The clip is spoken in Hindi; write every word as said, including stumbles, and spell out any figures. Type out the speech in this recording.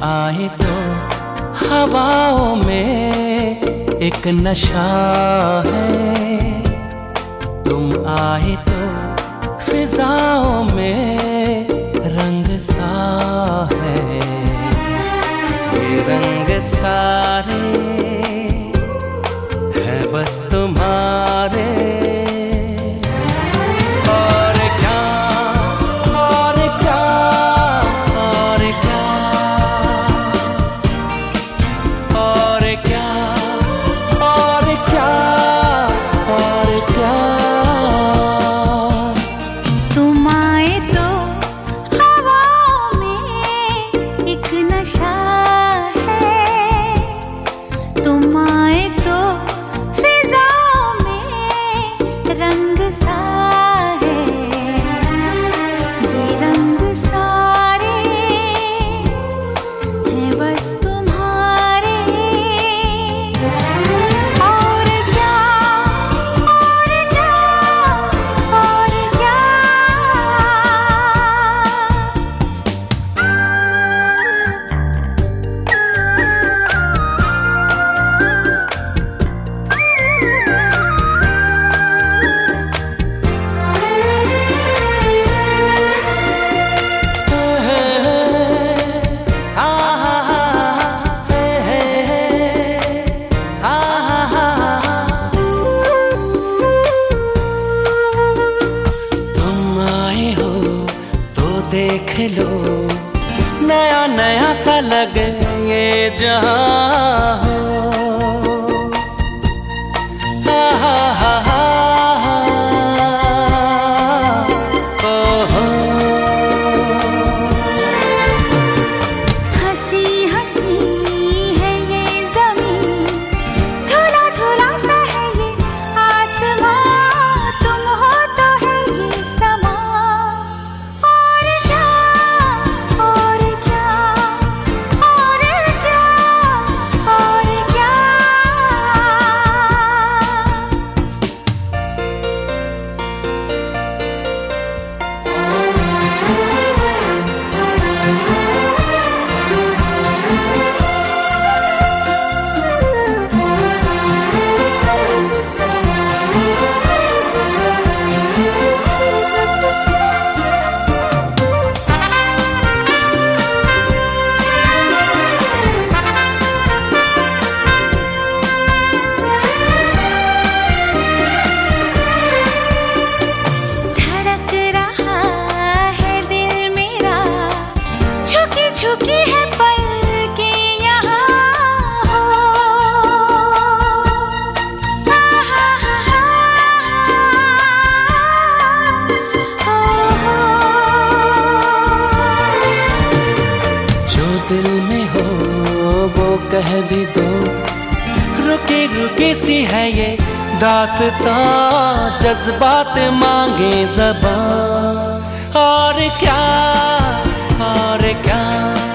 आए तो हवाओं में एक नशा है, तुम आए तो फिजाओं में रंग सा है। ये रंग सारे हैं बस तुम्हारे, और क्या और क्या और क्या और क्या और क्या और क्या। तुम आए तो हवाओं में एक नशा है, तुम आए तो फिजाओं में रंग सा है। ये रंग सारे हैं बस तुम्हारे, और क्या और क्या और क्या। देख लो नया नया सा लगे ये जहां हो। हा हा हा हा ओ हो। हंसी हंसी है ये ज़मीं, झूला झूला सा है ये आसमां, तुम हो तो है ये समा। और क्या और क्या और क्या और क्या। धड़क रहा है दिल मेरा, झुकी झुकी है पलकें यहाँ हो। हा हा हा हा हो हो। जो दिल में हो वो कह भी दो, रुकी रुकी सी है ये दास्तां, जज्बात मांगे ज़बां। और क्या और क्या